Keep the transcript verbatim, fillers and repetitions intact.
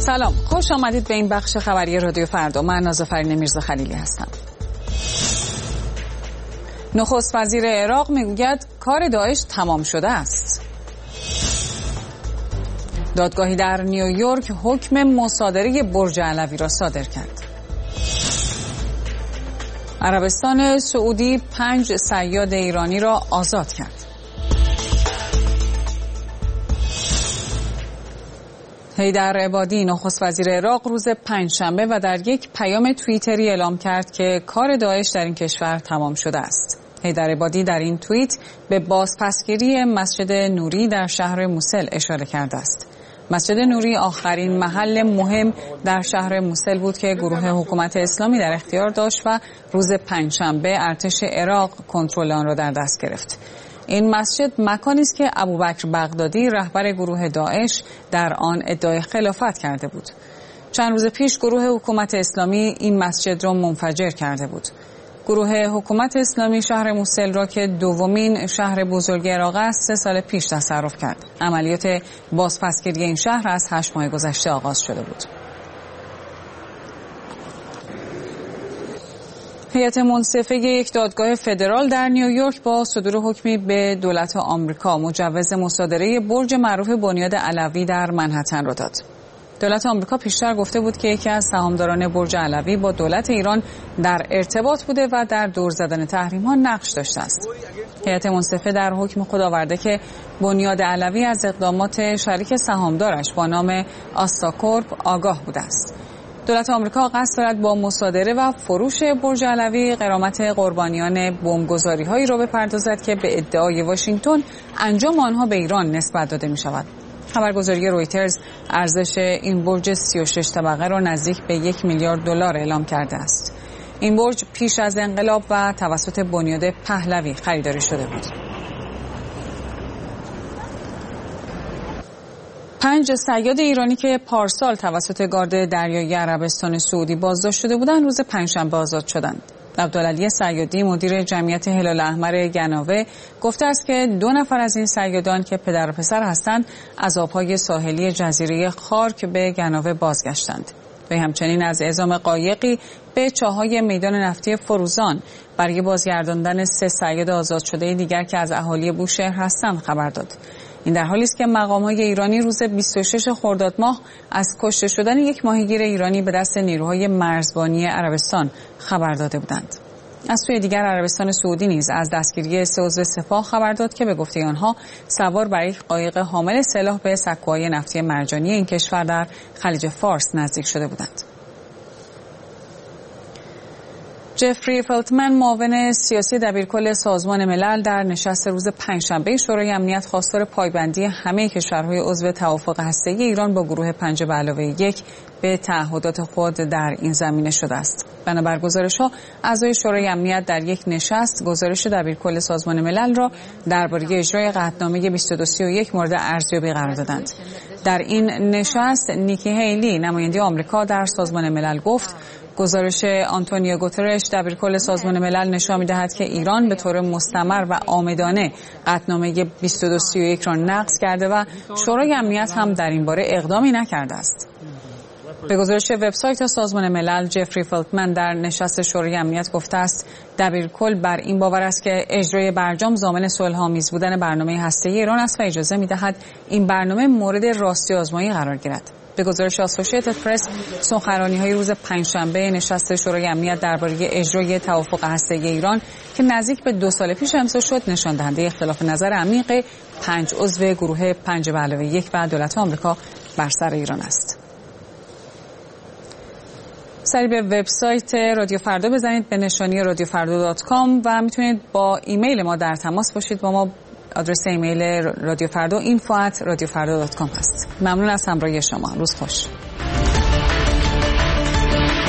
سلام، خوش آمدید به این بخش خبری رادیو فردا. من نازافرین میرزا خلیلی هستم. نخست وزیر عراق میگوید کار داعش تمام شده است. دادگاهی در نیویورک حکم مصادره برج علوی را صادر کرد. عربستان سعودی پنج صیاد ایرانی را آزاد کرد. حیدر عبادی نخست وزیر عراق روز پنجشنبه و در یک پیام توییتری اعلام کرد که کار داعش در این کشور تمام شده است. حیدر عبادی در این توییت به بازپسگیری مسجد نوری در شهر موسل اشاره کرده است. مسجد نوری آخرین محل مهم در شهر موسل بود که گروه حکومت اسلامی در اختیار داشت و روز پنجشنبه ارتش عراق کنترل آن را در دست گرفت. این مسجد مکانی است که ابوبکر بغدادی رهبر گروه داعش در آن ادعای خلافت کرده بود. چند روز پیش گروه حکومت اسلامی این مسجد را منفجر کرده بود. گروه حکومت اسلامی شهر موسل را که دومین شهر بزرگ عراق است سه سال پیش تصرف کرد. عملیات بازپسگیری این شهر از هشت ماه گذشته آغاز شده بود. هیئت منصفه یک دادگاه فدرال در نیویورک با صدور حکمی به دولت آمریکا مجوز مصادره برج معروف بنیاد علوی در منهتن را داد. دولت آمریکا پیشتر گفته بود که یکی از سهامداران برج علوی با دولت ایران در ارتباط بوده و در دور زدن تحریم‌ها نقش داشته است. هیئت منصفه در حکم خود آورده که بنیاد علوی از اقدامات شریک سهامدارش با نام آستاکورپ آگاه بوده است. دولت آمریکا قصد دارد با مصادره و فروش برج علوی غرامت قربانیان بمبگذاری‌هایی را بپردازد که به ادعای واشنگتن انجام آنها به ایران نسبت داده می‌شود. خبرگزاری رویترز ارزش این برج سی و شش طبقه را نزدیک به یک میلیارد دلار اعلام کرده است. این برج پیش از انقلاب و توسط بنیاد پهلوی خریداری شده بود. پنج صیاد ایرانی که پارسال توسط گارد دریایی عربستان سعودی بازداشت شده بودند روز پنجشنبه آزاد شدند. عبدالعلی صیادی مدیر جمعیت هلال احمر گناوه گفته است که دو نفر از این صیادان که پدر و پسر هستند از آبهای ساحلی جزیره خارک به گناوه بازگشتند. و همچنین از اعزام قایقی به چاهای میدان نفتی فروزان برای بازگرداندن سه صیاد آزاد شده دیگر که از اهالی بوشهر هستند خبر داد. این در حالی است که مقام‌های ایرانی روز بیست و شش خرداد ماه از کشته شدن یک ماهیگیر ایرانی به دست نیروهای مرزبانی عربستان خبر داده بودند. از سوی دیگر عربستان سعودی نیز از دستگیری سه عضو سپاه خبر داد که به گفته آنها سوار بر یک قایق حامل سلاح به سکوهای نفتی مرجانی این کشور در خلیج فارس نزدیک شده بودند. جفری فلتمن معاون سیاسی دبیرکل سازمان ملل در نشست روز پنجشنبه شورای امنیت خواستار پایبندی همه کشورهای عضو توافق هسته‌ای ایران با گروه پنج به علاوه یک به تعهدات خود در این زمینه شده است. بنابر گزارش‌ها اعضای شورای امنیت در یک نشست گزارش دبیرکل سازمان ملل را درباره اجرای قطعنامه بیست و دو سی و یک مورد ارزیابی قرار دادند. در این نشست نیکی هیلی نماینده آمریکا در سازمان ملل گفت گزارش آنتونیو گوترش دبیرکل سازمان ملل نشان می‌دهد که ایران به طور مستمر و عامدانه قطعنامه بیست و دو سی و یک را نقض کرده و شورای امنیت هم در این باره اقدامی نکرده است. به گزارش وبسایت سازمان ملل جفری فلتمن در نشست شورای امنیت گفته است دبیرکل بر این باور است که اجرای برجام ضامن صلح‌آمیز بودن برنامه هسته‌ای ایران است و اجازه می‌دهد این برنامه مورد راستی آزمایی قرار گیرد. به گزارش اسوسییتد پرس سخنرانی‌های روز پنجشنبه نشست شورای امنیت درباره اجرای توافق هسته‌ای ایران که نزدیک به دو سال پیش امضا شد نشان دهنده اختلاف نظر عمیق پنج عضو گروه پنج به علاوه یک و دولت آمریکا بر سر ایران است. سری به وبسایت رادیو فردا بزنید به نشانی رادیو فردا دات کام و میتونید با ایمیل ما در تماس باشید. با ما آدرس ایمیل رادیو فردا اینفو ات رادیو فردا دات کام هست. ممنون از همراهی شما. روز خوش.